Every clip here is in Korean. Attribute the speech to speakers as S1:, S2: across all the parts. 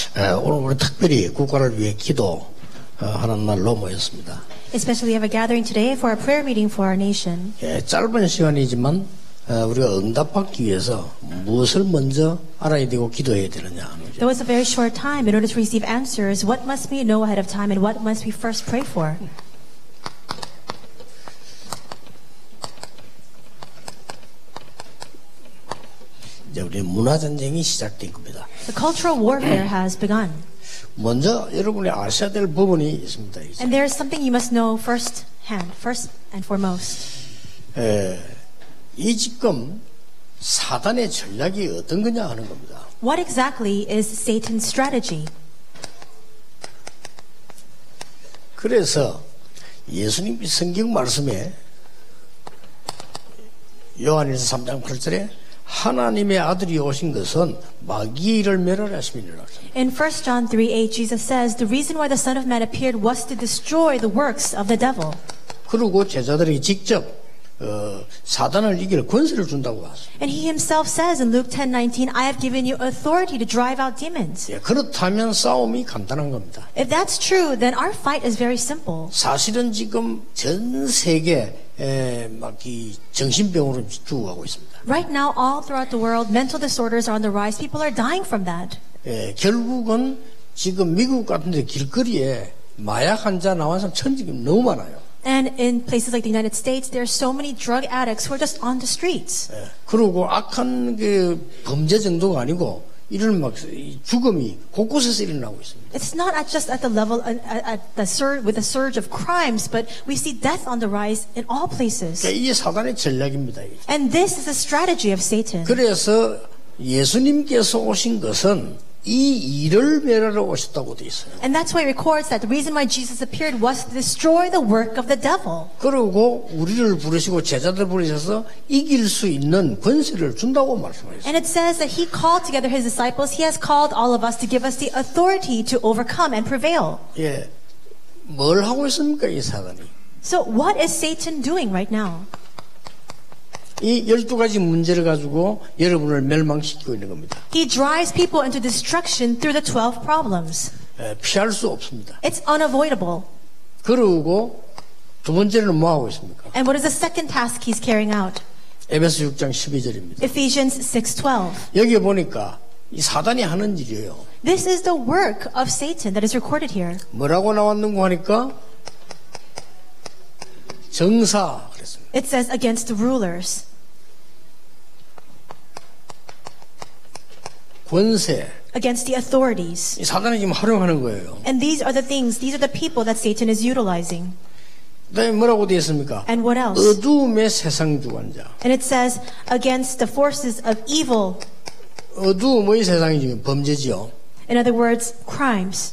S1: 오늘 우리 특별히 국가를 위해 기도하는 날로 모였습니다.
S2: Especially we have a gathering today for a prayer meeting for our nation.
S1: 짧은 시간이지만 우리가 응답받기 위해서 무엇을 먼저 알아야 되고 기도해야 되느냐.
S2: Though it's a very short time, in order to receive answers, what must we know ahead of time and what must we first pray for?
S1: 이제 우리 문화전쟁이 시작된 겁니다.
S2: The cultural warfare has begun.
S1: 먼저 여러분이 아셔야 될 부분이 있습니다. 이제.
S2: And there is something you must know first and foremost.
S1: 이 지금 사단의 전략이 어떤 거냐 하는 겁니다.
S2: What exactly is Satan's strategy?
S1: 그래서 예수님이 성경 말씀에 요한일서 3장 8절에 하나님의 아들이 오신 것은 마귀의 일을 멸하려 하심이니라.
S2: In 1 John 3:8, Jesus says, the reason why the Son of Man appeared was to destroy the works of the devil.
S1: 그리고 제자들이 직접 사단을 이길 권세를 준다고 하죠.
S2: And he himself says in Luke 10:19, I have given you authority to drive out demons.
S1: 그렇다면 싸움이 간단한 겁니다.
S2: If that's true, then our fight is very simple.
S1: 사실은 지금 전 세계 막 이 정신병으로 죽어가고 있습니다.
S2: Right now, all throughout the world, mental disorders are on the rise. People are dying from that.
S1: 결국은 지금 미국 같은 데 길거리에 마약 환자 나온 사람 천지가 너무 많아요.
S2: And in places like the United States, there are so many drug addicts who are just on the streets.
S1: 그리고 악한 그 범죄 정도가 아니고 이런 막 죽음이 곳곳에서 일어나고 있습니다.
S2: It's not just at the level with the surge of crimes, but we see death on the rise in all places.
S1: 이게 사단의 전략입니다.
S2: And this is a strategy of Satan.
S1: 그래서 예수님께서 오신 것은 이 일을 멸하러 오셨다고 돼 있어요.
S2: And that's why it records that the reason why Jesus appeared was to destroy the work of the devil.
S1: 그리고 우리를 부르시고 제자들 부르셔서 이길 수 있는 권세를 준다고 말씀하셨어요.
S2: And it says that he called together his disciples. He has called all of us to give us the authority to overcome and prevail.
S1: 뭘 하고 있습니까, 이 사단이?
S2: So what is Satan doing right now?
S1: 이 12가지 문제를 가지고 여러분을 멸망시키고 있는 겁니다.
S2: He drives people into destruction through the 12 problems.
S1: 피할 수 없습니다.
S2: It's unavoidable.
S1: 그리고 두 번째는 뭐 하고 있습니까?
S2: And what is the second task he's carrying out?
S1: 에베소 6장 12절입니다.
S2: Ephesians 6:12.
S1: 여기 보니까 이 사단이 하는 일이에요.
S2: This is the work of Satan that is recorded here.
S1: 뭐라고 나왔는고 하니까 정사 그랬습니다.
S2: It says against the rulers.
S1: 권세.
S2: Against the authorities.
S1: 이 사단이 지금 활용하는 거예요.
S2: And these are the people that Satan is utilizing.
S1: 그다음에 뭐라고 되어 있습니까?
S2: And what else?
S1: 어두움의 세상 주관자.
S2: And it says against the forces of evil.
S1: 어두움의 세상이 지금 범죄지요.
S2: In other words, crimes.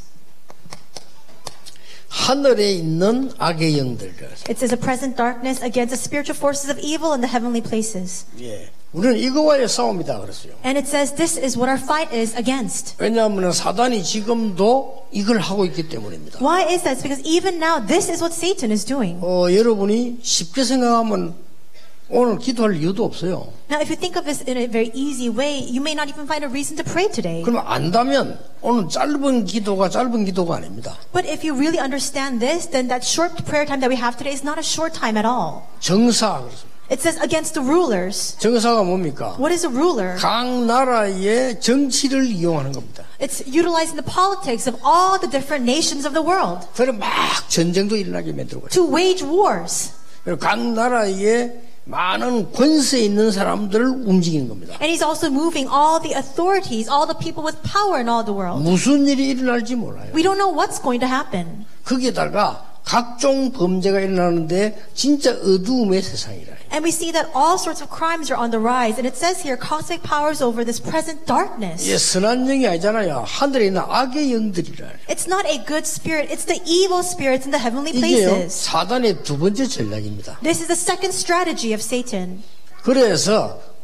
S1: 하늘에 있는 악의 영들.
S2: It says a present darkness against the spiritual forces of evil in the heavenly places.
S1: 우리는 이거와의 싸움이다 그랬어요.
S2: And it says this is what our fight is against.
S1: 왜냐하면 사단이 지금도 이걸 하고 있기 때문입니다.
S2: Why is that? It's because even now this is what Satan is doing.
S1: 여러분이 쉽게 생각하면 오늘 기도할 이유도 없어요.
S2: Now, if you think of this in a very easy way, you may not even find a reason to pray today.
S1: 그럼 안다면 오늘 짧은 기도가 아닙니다.
S2: But if you really understand this, then that short prayer time that we have today is not a short time at all.
S1: 정사 그렇습니다.
S2: It says against the rulers.
S1: 정사가 뭡니까?
S2: What is a ruler?
S1: 각 나라의 정치를 이용하는 겁니다.
S2: It's utilizing the politics of all the different nations of the world.
S1: 그래서 막 전쟁도 일어나게 만들고
S2: To wage wars.
S1: 그리고 각 나라의 많은 권세 있는 사람들을 움직이는 겁니다.
S2: And he's also moving all the authorities, all the people with power in all the world.
S1: 무슨 일이 일어날지 몰라요.
S2: We don't know what's going to happen.
S1: 거기에다가 각종 범죄가 일어나는데 진짜 어두움의 세상이라.
S2: And we see that all sorts of crimes are on the rise. And it says here, cosmic powers over this present darkness.
S1: 선한 영이 아니잖아요. 하늘에 있는 악의 영들이라.
S2: It's not a good spirit. It's the evil spirits in the heavenly
S1: 이게요,
S2: places.
S1: 사단의 두 번째 전략입니다.
S2: This is the second strategy of Satan.
S1: 그래서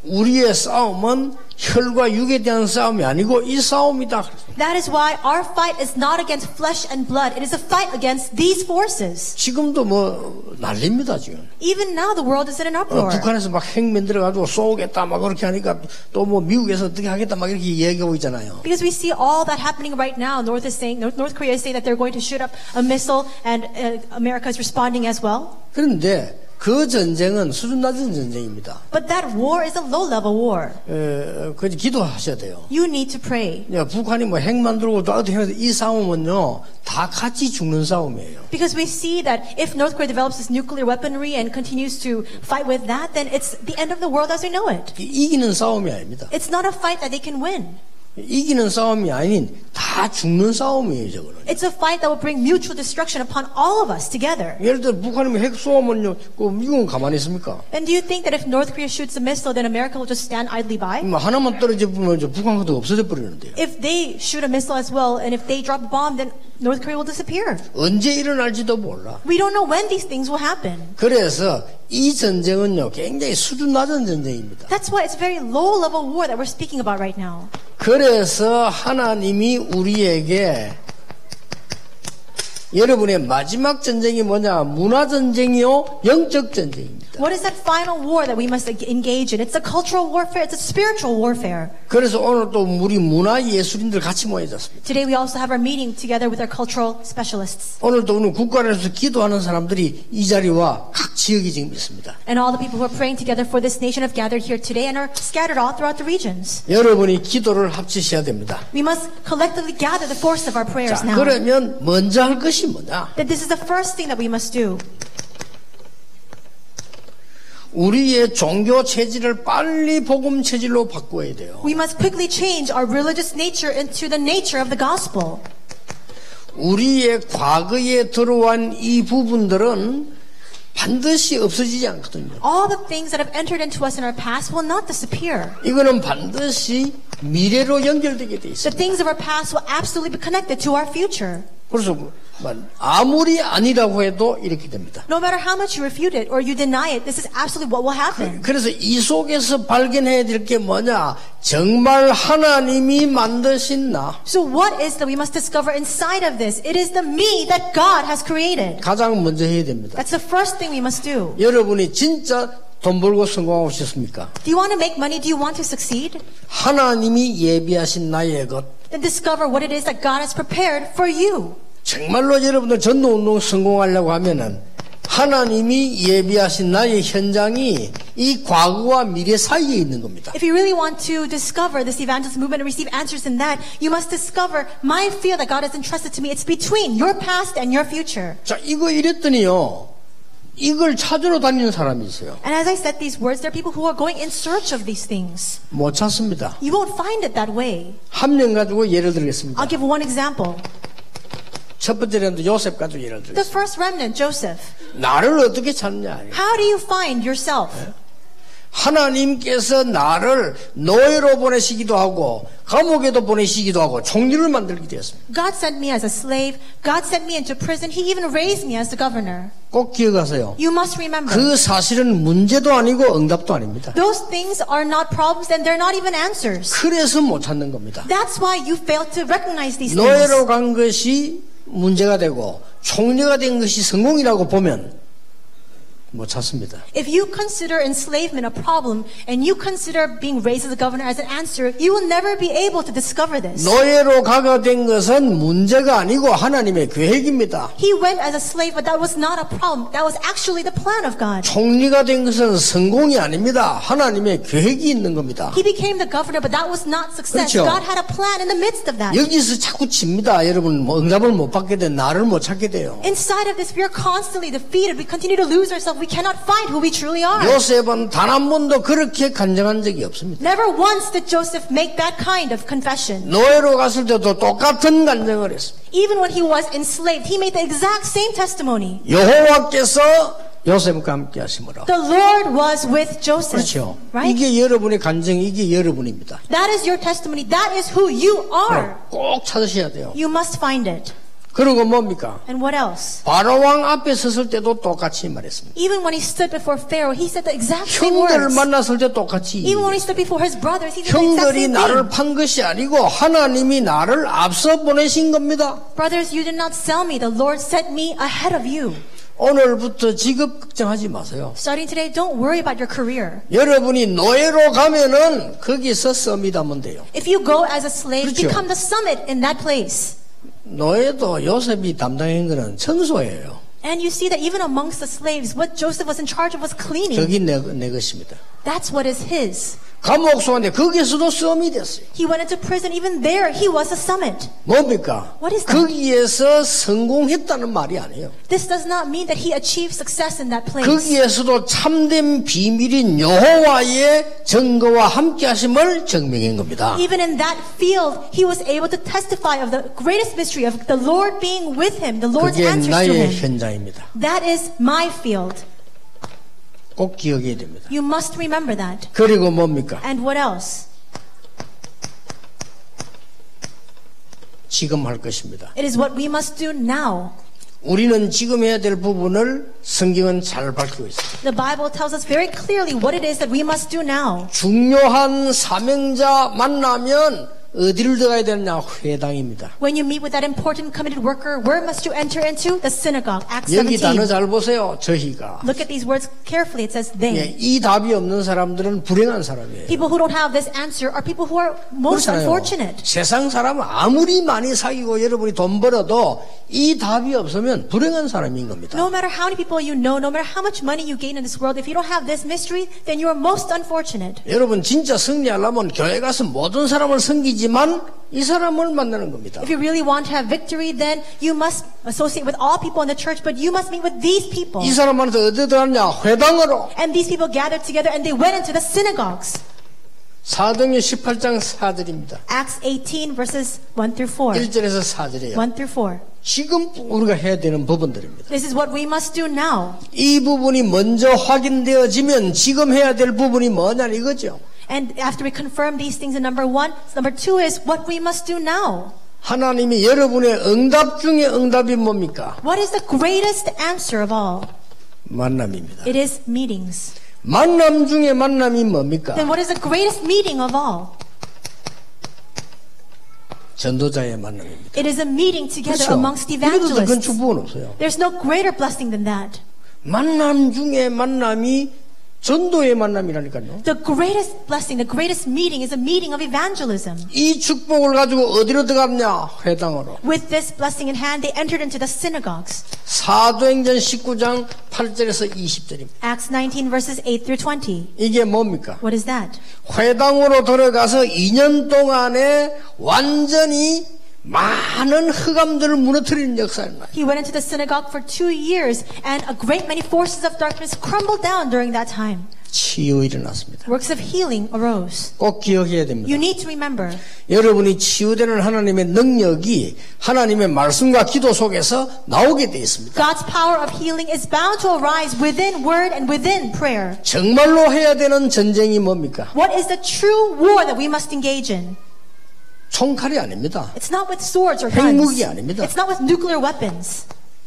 S1: 우리의 싸움은 혈과 육에 대한 싸움이 아니고 이 싸움이다.
S2: That is why our fight is not against flesh and blood. It is a fight against these forces.
S1: 지금도 뭐 난립니다 지금.
S2: Even now the world is in an uproar.
S1: 북한에서 막 핵 만들어가지고 쏘겠다 막 그렇게 하니까 또 뭐 미국에서 어떻게 하겠다 막 이렇게 얘기하고 있잖아요.
S2: Because we see all that happening right now. North Korea is saying that they're going to shoot up a missile, and America is responding as well.
S1: 그런데 그 전쟁은 수준 낮은 전쟁입니다.
S2: But that war is a low-level war.
S1: 그 기도하셔야 돼요.
S2: You need to pray.
S1: 북한이 뭐 핵 만들고 또 어떻게 해서 이 싸움은요 다 같이 죽는 싸움이에요.
S2: Because we see that if North Korea develops this nuclear weaponry and continues to fight with that, then it's the end of the world as we know it.
S1: 이기는 싸움이 아닙니다.
S2: It's not a fight that they can win.
S1: 이기는 싸움이 아닌 다 죽는 싸움이에요, 저거는.
S2: It's a fight that will bring mutual destruction upon all of us together.
S1: 예를 들어 북한이 핵 쏘면요, 그 미국은 가만히 있습니까?
S2: And do you think that if North Korea shoots a missile, then America will just stand idly by?
S1: 뭐 하나만 떨어져 보면 북한 것도 없어져 버리는데요.
S2: If they shoot a missile as well, and if they drop a bomb, then North Korea will disappear.
S1: 언제 일어날지도 몰라.
S2: We don't know when these things will happen.
S1: 그래서 이 전쟁은요, 굉장히 수준 낮은 전쟁입니다.
S2: That's why it's a very low-level war that we're speaking about right now.
S1: 그래서 하나님이 우리에게 여러분의 마지막 전쟁이 뭐냐? 문화 전쟁이요, 영적 전쟁입니다.
S2: What is that final war that we must engage in? It's a cultural warfare. It's a spiritual warfare.
S1: 그래서 오늘 또 우리 문화 예술인들 같이 모여졌습니다.
S2: Today we also have our meeting together with our cultural specialists.
S1: 오늘도 오늘 국가에서 기도하는 사람들이 이 자리와 각 지역이 지금 있습니다.
S2: And all the people who are praying together for this nation have gathered here today and are scattered all throughout the regions.
S1: 여러분이 기도를 합치셔야 됩니다.
S2: We must collectively gather the force of our prayers
S1: 자,
S2: now.
S1: 그러면 먼저 할 것이 뭐냐?
S2: That this is the first thing that we must do.
S1: 우리의 종교 체질을 빨리 복음 체질로 바꿔야 돼요.
S2: We must quickly change our religious nature into the nature of the gospel.
S1: 우리의 과거에 들어온 이 부분들은 반드시 없어지지 않거든요.
S2: All the things that have entered into us in our past will not disappear.
S1: 이거는 반드시 미래로 연결되게 돼 있어요.
S2: The things of our past will absolutely be connected to our future.
S1: 그래서 아무리 아니라고 해도 이렇게 됩니다.
S2: No matter how much you refute it or you deny it, this is absolutely what will happen.
S1: 그래서 이 속에서 발견해야 될 게 뭐냐? 정말 하나님이 만드신 나.
S2: So what is that we must discover inside of this? It is the me that God has created.
S1: 가장 먼저 해야 됩니다.
S2: That's the first thing we must do.
S1: 여러분이 진짜 돈 벌고 성공하고 싶습니까?
S2: Do you want to make money? Do you want to succeed?
S1: 하나님이 예비하신 나의 것.
S2: Then discover what it is that God has prepared for you.
S1: 정말로 여러분들 전도운동 성공하려고 하면은 하나님이 예비하신 나의 현장이 이 과거와 미래 사이에 있는 겁니다.
S2: If you really want to discover this evangelist movement and receive answers in that, you must discover my field that God has entrusted to me. It's between your past and your future.
S1: 자, 이거 이랬더니요. 이걸 찾으러 다니는 사람이 있어요.
S2: And as I said these words, there are people who are going in search of these things.
S1: 못 찾습니다.
S2: You won't find it that way.
S1: 한 명 가지고 예를 들겠습니다.
S2: I'll give one example.
S1: 첫 번째는 요셉 가지고 예를
S2: The
S1: 들겠습니다.
S2: first remnant, Joseph.
S1: 나를 어떻게 찾냐?
S2: How do you find yourself?
S1: 하나님께서 나를 노예로 보내시기도 하고 감옥에도 보내시기도 하고 총리를 만들게 되었습니다.
S2: God sent me as a slave. God sent me into prison. He even raised me as the governor.
S1: 꼭 기억하세요.
S2: You must remember.
S1: 그 사실은 문제도 아니고 응답도 아닙니다.
S2: Those things are not problems and they're not even answers.
S1: 그래서 못 찾는 겁니다.
S2: That's why you fail to recognize these
S1: 노예로
S2: things.
S1: 간 것이 문제가 되고 총리가 된 것이 성공이라고 보면 못 찾습니다.
S2: If you consider enslavement a problem and you consider being raised as a governor as an answer, you will never be able to discover this.
S1: 노예로 가가 된 것은 문제가 아니고 하나님의 계획입니다.
S2: He went as a slave, but that was not a problem. That was actually the plan of God.
S1: 총리가 된 것은 성공이 아닙니다. 하나님의 계획이 있는 겁니다.
S2: He became the governor, but that was not success.
S1: 그렇죠.
S2: God had a plan in the midst of that.
S1: 여기서 자꾸 칩니다. 여러분 응답을 못 받게 돼 나를 못 찾게 돼요.
S2: Inside of this, we are constantly defeated. We continue to lose ourselves. We cannot find who we truly are.
S1: 요셉은 단 한 번도 그렇게 간증한 적이 없습니다.
S2: Never once did Joseph make that kind of confession.
S1: 노예로 갔을 때도 똑같은 간증을 했습니다.
S2: Even when he was enslaved, he made the exact same testimony.
S1: 여호와께서 요셉과 함께 하심으로.
S2: The Lord was with Joseph.
S1: 그렇죠.
S2: Right?
S1: 이게 여러분의 간증, 이게 여러분입니다.
S2: That is your testimony. That is who you are.
S1: 꼭 찾으셔야 돼요.
S2: You must find it.
S1: 그리고 뭡니까?
S2: And what else?
S1: 바로왕 앞에 섰을 때도 똑같이 말했습니다.
S2: Even when he stood before Pharaoh, he said the exact same
S1: 형들을
S2: words.
S1: 만났을 때 똑같이
S2: Even when he stood before his brothers, he said the exact
S1: 형들이
S2: same
S1: 나를
S2: thing.
S1: 판 것이 아니고 하나님이 나를 앞서 보내신 겁니다.
S2: Brothers, you did not sell me. The Lord sent me ahead of you.
S1: 오늘부터 직업 걱정하지 마세요.
S2: Starting today, don't worry about your career.
S1: 여러분이 노예로 가면은 거기서 썸이다면 돼요.
S2: If you go as a slave,
S1: 그렇죠.
S2: become the summit in that place.
S1: 노예도 요셉이 담당한 거는 청소예요.
S2: And you see that even amongst the slaves, what Joseph was in charge of was cleaning.
S1: 저기 내 것입니다.
S2: That's what is his.
S1: 감옥 속인데 거기에서도 썸이 됐어요.
S2: He went into prison. Even there, he was a summit.
S1: 뭡니까?
S2: What is that?
S1: 거기에서 성공했다는 말이 아니에요.
S2: This does not mean that he achieved success in that place.
S1: 거기에서도 참된 비밀인 여호와의 증거와 함께하심을 증명한 겁니다.
S2: Even in that field, he was able to testify of the greatest mystery of the Lord being with him, the Lord's
S1: 그게
S2: answers to
S1: 나의
S2: him.
S1: 현장입니다.
S2: That is my field.
S1: 꼭 기억해야 됩니다.
S2: You must remember that.
S1: 그리고 뭡니까?
S2: And what else?
S1: 지금 할 것입니다.
S2: It is what we must do now.
S1: 우리는 지금 해야 될 부분을 성경은 잘 밝히고 있습니다.
S2: The Bible tells us very clearly what it is that we must do now.
S1: 중요한 사명자 만나면 어디를 들어가야 되느냐? 회당입니다.
S2: When you meet with that important committed worker, where must you enter into? The synagogue. Acts
S1: 여기
S2: 17.
S1: 단어 잘 보세요. 저희가.
S2: Look at these words carefully. It says they.
S1: 예, 이 답이 없는 사람들은 불행한 사람이에요.
S2: People who don't have this answer are people who are most
S1: 그렇잖아요.
S2: unfortunate.
S1: 세상 사람은 아무리 많이 사귀고 여러분이 돈 벌어도 이 답이 없으면 불행한 사람인 겁니다.
S2: No matter how many people you know, no matter how much money you gain in this world, if you don't have this mystery, then you are most unfortunate.
S1: 여러분 진짜 승리하려면 교회 가서 모든 사람을 섬기지만 이 사람을 만나는 겁니다.
S2: If you really want to have victory, then you must associate with all people in the church, but you must meet with these people.
S1: 이 사람한테 어디 들어갔냐? 회당으로.
S2: And these people gathered together and they went into the synagogues.
S1: 사도행전 18장 4절입니다.
S2: Acts 18 verses 1 through 4.
S1: 1절에서 4절이에요.
S2: 1 through 4.
S1: 지금 우리가 해야 되는 부분들입니다.
S2: This is what we must do now.
S1: 이 부분이 먼저 확인되어지면 지금 해야 될 부분이 뭐냐 이거죠.
S2: And after we confirm these things in number 1, number 2 is what we must do now.
S1: 하나님이 여러분의 응답 중에 응답이 뭡니까?
S2: What is the greatest answer of all?
S1: 만남입니다.
S2: It is meetings.
S1: 만남 중에 만남이 뭡니까?
S2: Then what is the greatest meeting of all?
S1: 전도자의 만남입니다.
S2: It is a meeting together
S1: 그렇죠?
S2: amongst
S1: 이것도 큰
S2: evangelists.
S1: 축복은 없어요.
S2: There's no greater blessing than that.
S1: 만남 중에 만남이 전도의 만남이라니까요.
S2: The greatest blessing, the greatest meeting is a meeting of evangelism.
S1: 이 축복을 가지고 어디로 들어갔냐? 회당으로.
S2: With this blessing in hand, they entered into the synagogues.
S1: 사도행전 19장 8절에서 20절입니다.
S2: Acts 19 verses 8 through 20.
S1: 이게 뭡니까?
S2: What is that?
S1: 회당으로 들어가서 2년 동안에 완전히 많은 흑암들을 무너뜨리는 역사입니다.
S2: He went into the synagogue for 2 years, and a great many forces of darkness crumbled down during that time.
S1: 치유 일어났습니다.
S2: Works of healing arose.
S1: 꼭 기억해야 됩니다.
S2: You need to remember,
S1: 여러분이 치유되는 하나님의 능력이 하나님의 말씀과 기도 속에서 나오게 되어 있습니다.
S2: God's power of healing is bound to arise within word and within prayer.
S1: 정말로 해야 되는 전쟁이 뭡니까?
S2: What is the true war that we must engage in?
S1: 총칼이 아닙니다.
S2: It's not with swords or guns.
S1: 핵무기 아닙니다.
S2: It's not with nuclear weapons.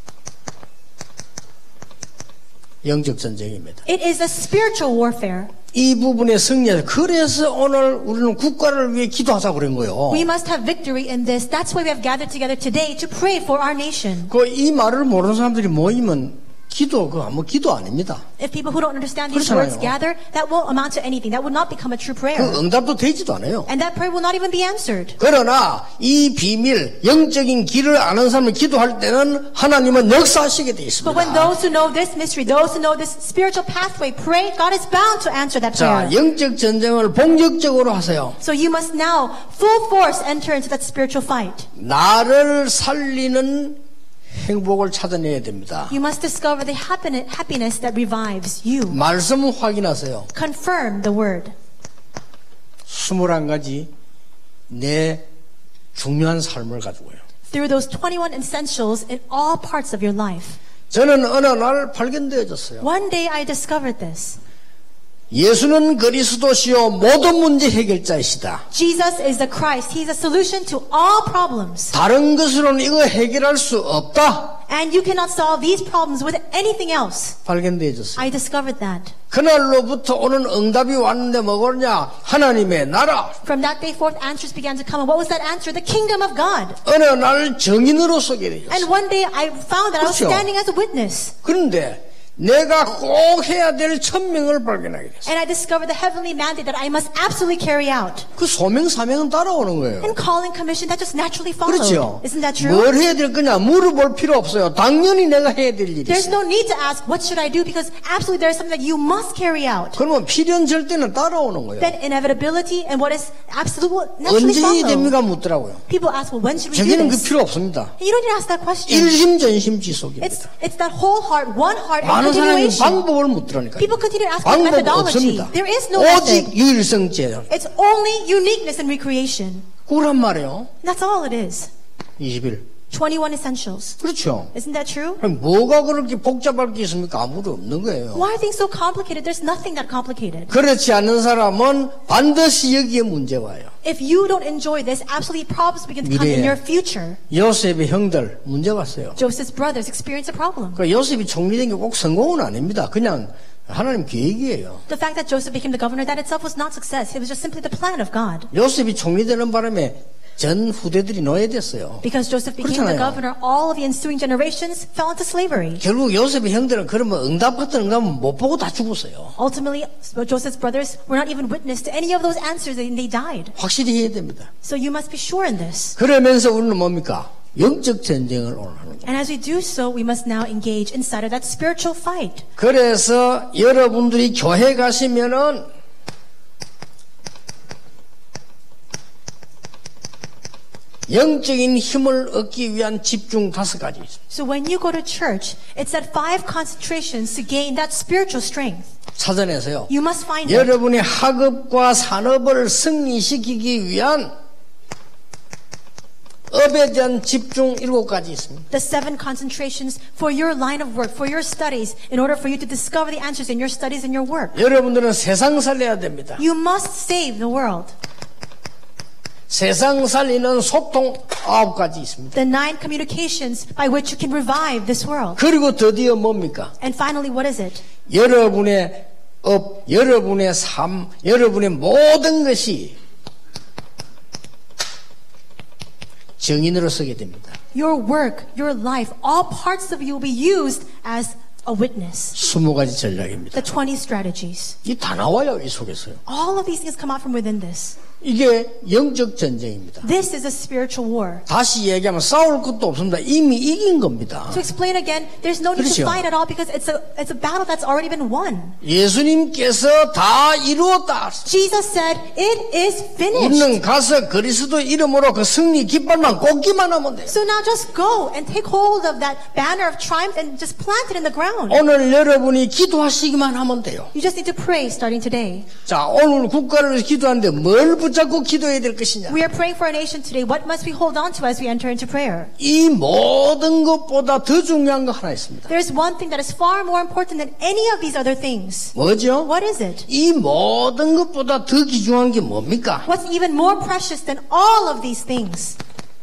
S1: 영적 전쟁입니다.
S2: It is a spiritual warfare.
S1: 이 부분에 승리해서 그래서 오늘 우리는 국가를 위해 기도하자고 그런 거예요.
S2: We must have victory in this. That's why we have gathered together today to pray for our nation.
S1: 이 말을 모르는 사람들이 모이면 기도 기도 아닙니다.
S2: If people who don't understand these
S1: 그렇잖아요.
S2: words gather, that won't amount to anything. That would not become a true prayer.
S1: 응답도 되지도 않아요.
S2: And that prayer will not even be answered.
S1: 그러나 이 비밀, 영적인 길을 아는 사람을 기도할 때는 하나님은 역사하시게 되어
S2: But when
S1: 있습니다.
S2: those who know this mystery, those who know this spiritual pathway pray, God is bound to answer that
S1: 자,
S2: prayer.
S1: 영적 전쟁을 본격적으로 하세요.
S2: So you must now full force enter into that spiritual fight.
S1: 나를 살리는 행복을 찾아내야 됩니다.
S2: You must discover the happiness that revives you.
S1: 말씀 확인하세요.
S2: Confirm the word.
S1: 21가지 내 중요한 삶을 가지고요.
S2: Through those 21 essentials in all parts of your life.
S1: 저는 어느 날 발견되어졌어요.
S2: One day I discovered this.
S1: 예수는 그리스도시요 모든 문제 해결자이시다.
S2: Jesus is the Christ. He's a solution to all problems.
S1: 다른 것으로는 이거 해결할 수 없다.
S2: And you cannot solve these problems with anything else.
S1: 발견되어졌어요.
S2: I discovered that.
S1: 그날로부터 오는 응답이 왔는데 뭐냐? 하나님의 나라.
S2: From that day forth, answers began to come. And what was that answer? The kingdom of God.
S1: 어느 날 정인으로 서게 되었어요.
S2: And one day I found that I was
S1: 그렇죠.
S2: standing as a witness.
S1: 그런데 내가 꼭 해야 될 천명을 발견하게 됐어요.
S2: And I discovered the heavenly mandate that I must absolutely carry out.
S1: 그 소명 사명은 따라오는 거예요.
S2: And calling commission, that just naturally followed.
S1: 그렇죠.
S2: Isn't that true?
S1: 뭘 해야 될 거냐 물어볼 필요 없어요. 당연히 내가 해야 될 일이
S2: There's
S1: 있어요.
S2: no need to ask, what should I do? Because absolutely there is something that you must carry out.
S1: 그러면 필연절대는 따라오는 거예요.
S2: Then inevitability and what is absolute will naturally
S1: 언제
S2: follow.
S1: 됩니까 묻더라고요.
S2: People ask, well, when should we do
S1: 저기는 그
S2: this?
S1: 필요 없습니다.
S2: And you don't need to ask that question.
S1: 일심전심지속입니다.
S2: It's that whole heart, one heart, and
S1: 많은 사람이
S2: continuation.
S1: 방법을 묻더라니까요.
S2: People continue to ask for
S1: 방법
S2: methodology.
S1: 없습니다.
S2: There is no method.
S1: 오직 유일성제예요.
S2: It's only uniqueness and recreation.
S1: 그란 말이에요.
S2: That's all it is.
S1: 21.
S2: 21 essentials.
S1: 그렇죠.
S2: Isn't that true?
S1: 그럼 뭐가 그렇게 복잡할 게 있습니까? 아무도 없는 거예요.
S2: Why are things so complicated? There's nothing that complicated.
S1: 그렇지 않는 사람은 반드시 여기에 문제 와요.
S2: If you don't enjoy this, absolutely problems begin to come in
S1: 미래에.
S2: your future.
S1: 요셉의 형들 문제 왔어요.
S2: Joseph's brothers experienced a problem.
S1: 그 요셉이 총리된 게 꼭 성공은 아닙니다. 그냥 하나님 계획이에요.
S2: The fact that Joseph became the governor, that itself was not success. It was just simply the plan of God.
S1: 요셉이 총리되는 바람에 전 후대들이 노예됐어요.
S2: Because Joseph became the
S1: 그렇잖아요.
S2: governor, all of the ensuing generations fell into slavery.
S1: 결국 요셉의 형들은 그러면 응답 같은 응답은 못 보고 다 죽었어요.
S2: Ultimately, Joseph's brothers were not even witness to any of those answers and they died.
S1: 확실히 해야 됩니다.
S2: So you must be sure in this.
S1: 그러면서 우리는 뭡니까? 영적 전쟁을 오늘 하는 거예요.
S2: And as we do so, we must now engage inside of that spiritual fight.
S1: 그래서 여러분들이 교회 가시면은 영적인 힘을 얻기 위한 집중 5가지 있습니다.
S2: So when you go to church, it's that 5 concentrations to gain that spiritual strength.
S1: 사전에서요.
S2: You must find it.
S1: 여러분의 학업과 산업을 승리시키기 위한 업에 대한 집중 7가지 있습니다.
S2: The 7 concentrations for your line of work, for your studies, in order for you to discover the answers in your studies and your work.
S1: 여러분들은 세상 살려야 됩니다.
S2: You must save the world.
S1: 세상 살리는 소통 9가지 있습니다.
S2: The 9 communications by which you can revive this world.
S1: 그리고 드디어 뭡니까?
S2: And finally, what is it?
S1: 여러분의 업, 여러분의 삶, 여러분의 모든 것이 증인으로 서게 됩니다.
S2: Your work, your life, all parts of you will be used as a witness.
S1: 20가지 전략입니다.
S2: The 20 strategies.
S1: 이 다 나와요, 이 속에서요.
S2: All of these things come out from within this.
S1: 이게 영적 전쟁입니다.
S2: This is a spiritual war.
S1: 다시 얘기하면 싸울 것도 없습니다. 이미 이긴 겁니다.
S2: To explain again, there's no need to
S1: 그렇죠.
S2: fight at all because it's a battle that's already been won.
S1: 예수님께서 다 이루었다.
S2: Jesus said, it is finished.
S1: 우리는 가서 그리스도 이름으로 그 승리 깃발만 꽂기만 하면 돼요.
S2: So now just go and take hold of that banner of triumph and just plant it in the ground.
S1: 오늘 여러분이 기도하시기만 하면 돼요.
S2: You just need to pray starting today.
S1: 자, 오늘 국가를 위해서 기도하는데 뭘 붙잡고 기도해야 될 것이냐?
S2: We are praying for our nation today. What must we hold on to as we enter into prayer?
S1: 이 모든 것보다 더 중요한 거 하나 있습니다.
S2: There's one thing that is far more important than any of these other things.
S1: 뭐죠?
S2: What is it?
S1: 이 모든 것보다 더 귀중한 게 뭡니까?
S2: What's even more precious than all of these things?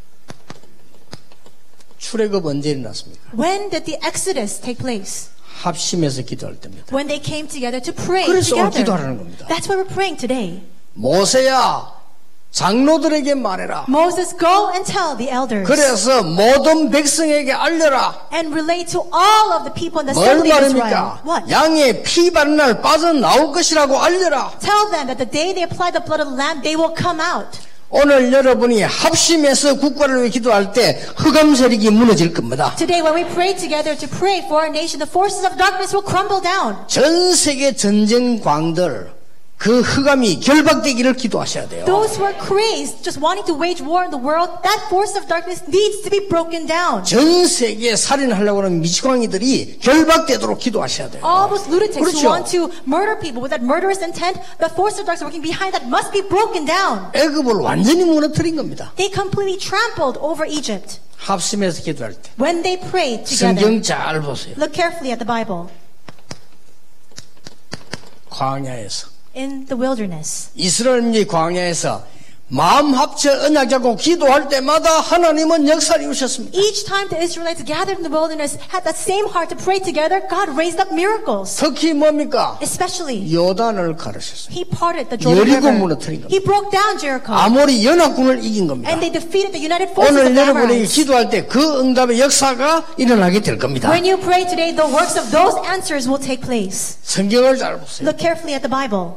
S1: 출애굽 언제 일어났습니까?
S2: When did the Exodus take place?
S1: 합심해서 기도할 때입니다.
S2: When they came together to pray
S1: 그래서 오늘
S2: together.
S1: 기도하라는 겁니다.
S2: That's why we're praying today.
S1: 모세야, 장로들에게 말해라.
S2: Moses, go and tell the elders.
S1: 그래서 모든 백성에게 알려라.
S2: And relate to all of the people in the
S1: 뭘
S2: assembly of Israel.
S1: 말입니까?
S2: What?
S1: 양의 피 바른 날 빠져나올 것이라고 알려라.
S2: Tell them that the day they apply the blood of the lamb, they will come out.
S1: 오늘 여러분이 합심해서 국가를 위해 기도할 때 흑암 세력이 무너질 겁니다.
S2: Today, when we pray together to pray for our nation, the forces of darkness will crumble down.
S1: 전 세계 전쟁광들 그 흑암이 결박되기를 기도하셔야 돼요.
S2: Those who are crazed, just wanting to wage war in the world, that force of darkness needs to be broken down.
S1: 전 세계에 살인하려고 하는 미치광이들이 결박되도록 기도하셔야 돼요.
S2: All those lunatics
S1: 그렇죠.
S2: who want to murder people with that murderous intent, the force of darkness working behind that must be broken down.
S1: 애굽을 완전히 무너뜨린 겁니다.
S2: They completely trampled over Egypt.
S1: 합심해서 기도할 때
S2: When they prayed together,
S1: 성경 잘 보세요.
S2: look carefully at the Bible.
S1: 광야에서
S2: in the wilderness.
S1: 이스라엘이 광야에서 마음 합쳐 언약 잡고 기도할 때마다 하나님은 역사를 이루셨습니다.
S2: Each time the Israelites gathered in the wilderness had that same heart to pray together, God raised up miracles.
S1: 특히 뭡니까?
S2: Especially,
S1: 요단을 가르쳤습니다.
S2: He parted the Jordan
S1: 여리고
S2: River.
S1: 무너뜨린 겁니다.
S2: He broke down Jericho.
S1: 아모리 연합군을 이긴 겁니다.
S2: And they defeated the united forces of
S1: 오늘
S2: the
S1: 여러분이
S2: Amorites.
S1: 기도할 때 그 응답의 역사가 일어나게 될 겁니다.
S2: When you pray today, the works of those answers will take place.
S1: 성경을 잘 보세요.
S2: Look carefully at the Bible.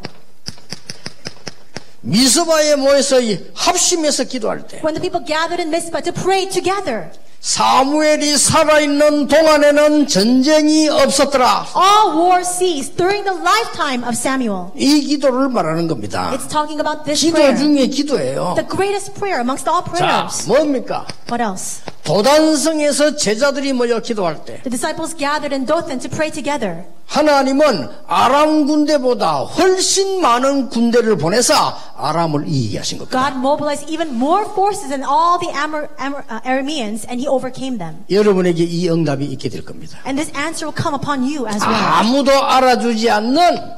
S1: 미스바에 모여서 합심해서 기도할 때
S2: When the people gathered in Mizpah to pray together,
S1: 사무엘이 살아있는 동안에는 전쟁이 없었더라.
S2: all war ceased during the lifetime of Samuel.
S1: 이 기도를 말하는 겁니다.
S2: It's talking about this
S1: 기도
S2: prayer.
S1: 중에 기도예요.
S2: The greatest prayer amongst all
S1: 자,
S2: prayers.
S1: 뭡니까?
S2: What else?
S1: 도단성에서 제자들이 모여 기도할 때
S2: The disciples gathered in Dothan to pray together.
S1: 하나님은 아람 군대보다 훨씬 많은 군대를 보내서 아람을 이기게 하신 겁니다.
S2: God mobilized even more forces than all the Arameans, and He overcame them.
S1: 여러분에게 이 응답이 있게 될 겁니다.
S2: And this answer will come upon you as well.
S1: 아무도 알아주지 않는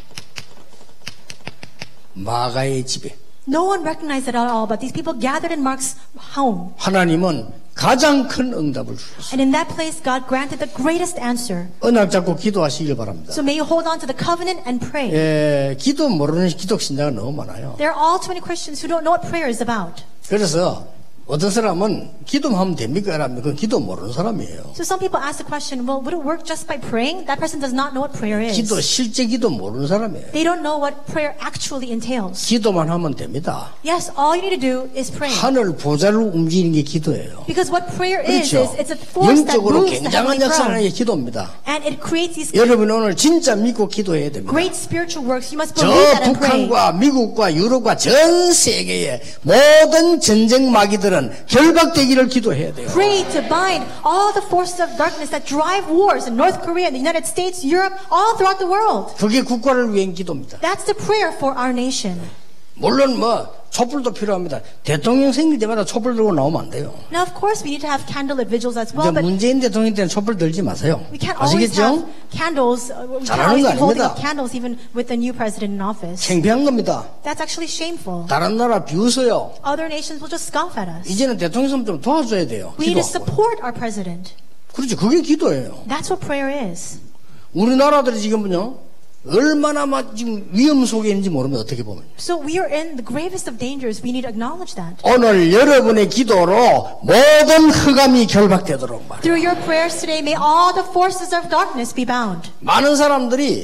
S1: 마가의 집에
S2: No one recognized it at all, but these people gathered in Mark's home.
S1: 하나님은 가장 큰 응답을 주셨어요.
S2: And in that place, God granted the greatest answer.
S1: 언약 잡고 기도하시길 바랍니다.
S2: So may you hold on to the covenant and pray.
S1: 기도 모르는 기독 신자가 너무 많아요.
S2: There are all too many Christians who don't know what prayer is about.
S1: 그래서 어떤 사람은 기도만 하면 됩니까? 라면 그건 기도 모르는 사람이에요.
S2: So some people ask the question, well, would it work just by praying? That person does not know what prayer is.
S1: 기도 실제 기도 모르는 사람이에요.
S2: They don't know what prayer actually entails.
S1: 기도만 하면 됩니다.
S2: Yes, all you need to do is pray.
S1: 하늘 보좌를 움직이는 게 기도예요.
S2: Because what prayer is
S1: 그렇죠.
S2: it's a force that
S1: 영적으로
S2: moves the heavenly
S1: 굉장한 역사는
S2: throne.
S1: 게 기도입니다.
S2: And it creates these
S1: 여러분 오늘 진짜 믿고 기도해야 됩니다.
S2: great spiritual works. You must
S1: 저
S2: believe that and pray.
S1: 북한과 미국과 유럽과 전 세계의 모든 전쟁 마귀들은 결박되기를 기도해야 돼요.
S2: Pray to bind all the forces of darkness that drive wars in North Korea, in the United States, Europe, all throughout the world.
S1: 그게 국가를 위한 기도입니다.
S2: That's the prayer for our nation.
S1: 물론 촛불도 필요합니다. 대통령 생길 때마다 촛불 들고 나오면 안 돼요.
S2: Now, of course, we need to have candlelit vigils as well, but
S1: 문재인 대통령 때는 촛불 들지 마세요.
S2: we can't always
S1: 아시겠죠?
S2: have candles. We can't
S1: 잘하는
S2: always
S1: 거
S2: be holding
S1: 아닙니다.
S2: up candles even with the new president in office.
S1: 창피한 겁니다.
S2: That's actually shameful.
S1: 다른 나라 비웃어요.
S2: Other nations will just scoff at us.
S1: 이제는 대통령 좀 도와줘야 돼요.
S2: We need to
S1: 기도하고.
S2: support our president.
S1: 그렇죠. 그게 기도예요.
S2: That's what prayer is.
S1: 우리나라들이 지금은요. 얼마나 지금 위험 속에 있는지 모르면 어떻게 보면.
S2: So we are in the gravest of dangers. We need to acknowledge that.
S1: 오늘 여러분의 기도로 모든 흑암이 결박되도록 말이에요.
S2: Through your prayers today, may all the forces of darkness be bound.
S1: 많은 사람들이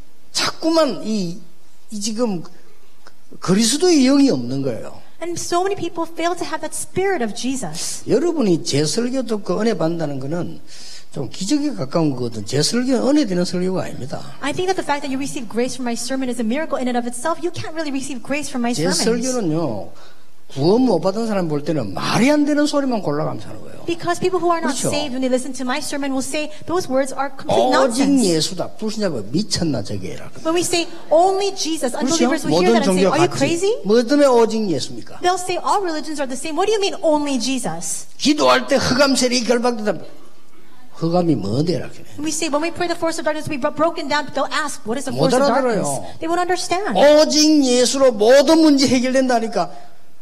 S1: 자꾸만 이 지금 그리스도의 영이 없는 거예요.
S2: And so many people fail to have that spirit of Jesus.
S1: 여러분이 제 설교 듣고 은혜 받는다는 거는 좀 기적에 가까운 거거든. 제 설교는 은혜 되는 설교가 아닙니다.
S2: I think that the fact that you receive grace from my sermon is a miracle in and of itself. You can't really receive grace from my
S1: 제
S2: sermons.
S1: 설교는요. 구원 못 받은 사람 볼 때는 말이 안 되는 소리만 골라가면서 하는 거예요.
S2: Because people who are not
S1: 그렇죠.
S2: saved, when they listen to my sermon, will say those words are complete
S1: 오직
S2: nonsense.
S1: 예수다. 불신자고 미쳤나 저게라.
S2: When we say only Jesus, unbelievers will hear
S1: 모든
S2: that and say,
S1: 종교
S2: are you
S1: 같이.
S2: crazy?
S1: 뭐 때문에 오직 예수입니까?
S2: They'll say all religions are the same. What do you mean only Jesus?
S1: 기도할 때 흑암 세력이 결박되다. 흑암이 뭔데라 그래.
S2: When we say when we pray the force of darkness will be broken down, they'll ask, what is the
S1: 못
S2: force of
S1: 알아들어요.
S2: darkness? They won't understand.
S1: 오직 예수로 모든 문제 해결된다니까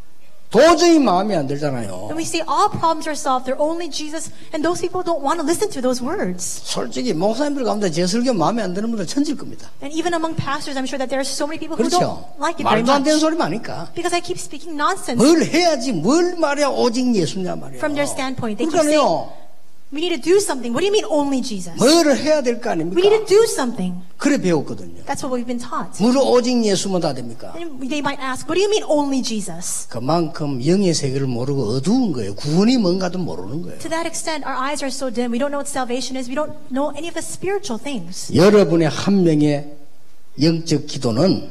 S1: 도저히 마음이 안 들잖아요.
S2: When we say all problems are solved, they're only Jesus, and those people don't want to listen to those words.
S1: 솔직히 목사님들 가운데 제 설교 마음에 안 드는 분들 천질 겁니다.
S2: And even among pastors, I'm sure that there are so many people who
S1: 그렇죠.
S2: don't like it very
S1: 말도 안 되는
S2: much.
S1: 소리 많으니까.
S2: Because I keep speaking nonsense
S1: 뭘 해야지 뭘 말이야 오직 예수냐 말이야.
S2: from their standpoint. They keep saying,
S1: 그러니까요.
S2: we need to do something. What do you mean only Jesus?
S1: 뭘 해야 될 거
S2: We need
S1: 아닙니까?
S2: to do something.
S1: 그래 배웠거든요.
S2: That's what we've been taught.
S1: 뭘 오직 예수만 다 됩니까?
S2: And they might ask, what do you mean only Jesus?
S1: 그만큼 영의 세계를 모르고 어두운 거예요. 구원이 뭔가도 모르는 거예요.
S2: To that extent, our eyes are so dim. We don't know what salvation is. We don't know any of the spiritual things.
S1: 여러분의 한 명의 영적 기도는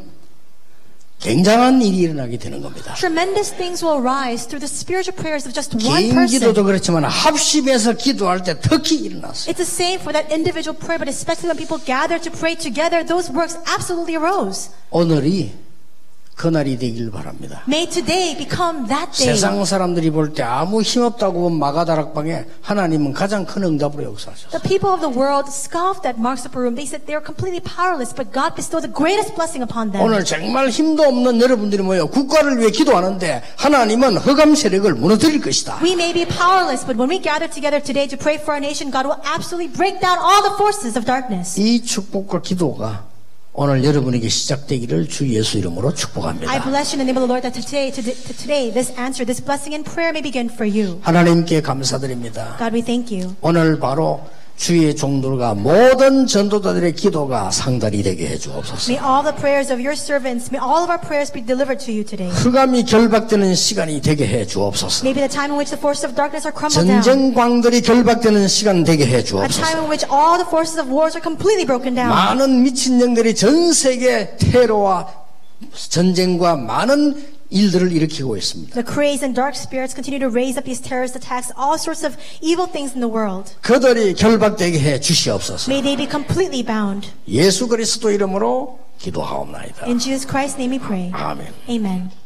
S1: 굉장한 일이 일어나게 되는 겁니다.
S2: Tremendous things will arise through the spiritual prayers of just one
S1: 개인 기도도
S2: person.
S1: 그렇지만 합심해서 기도할 때 특히 일어났어요.
S2: It's the same for that individual prayer, but especially when people gather to pray together, those works absolutely arose.
S1: 오늘이 그날이 되길 바랍니다.
S2: May today become that day.
S1: 세상 사람들이 볼 때 아무 힘없다고 본 마가다락방에 하나님은 가장 큰 응답으로 역사하셨어요.
S2: The people of the world scoffed at Mark's upper room. They said they were completely powerless, but God bestowed the greatest blessing upon them.
S1: 오늘 정말 힘도 없는 여러분들이 모여 국가를 위해 기도하는데 하나님은 흑암 세력을 무너뜨릴 것이다.
S2: We may be powerless, but when we gather together today to pray for our nation, God will absolutely break down all the forces of darkness.
S1: 이 축복과 기도가 오늘 여러분에게 시작되기를 주 예수 이름으로 축복합니다.
S2: I bless you in the name of the Lord that today, this answer, this blessing and prayer may begin for you.
S1: 하나님께 감사드립니다.
S2: God, we thank you.
S1: 오늘 바로 주의 종들과 모든 전도자들의 기도가 상달이 되게 해주옵소서.
S2: May all the prayers of your servants, may all of our prayers be delivered to you today.
S1: 흑암이 결박되는 시간이 되게 해주옵소서.
S2: Maybe the time in which the forces of darkness are crumbled down.
S1: 전쟁광들이 결박되는 시간 되게
S2: A time
S1: 해주옵소서.
S2: in which all the forces of wars are completely broken down.
S1: 많은 미친 영들이 전 세계 테러와 전쟁과 많은 일들을 일으키고 있습니다.
S2: The crazed and dark spirits continue to raise up these terrorist attacks, all sorts of evil things in the world.
S1: 그들이 결박되게 해 주시옵소서.
S2: May they be completely bound.
S1: 예수 그리스도 이름으로 기도하옵나이다.
S2: In Jesus Christ's name we pray.
S1: 아멘.
S2: Amen.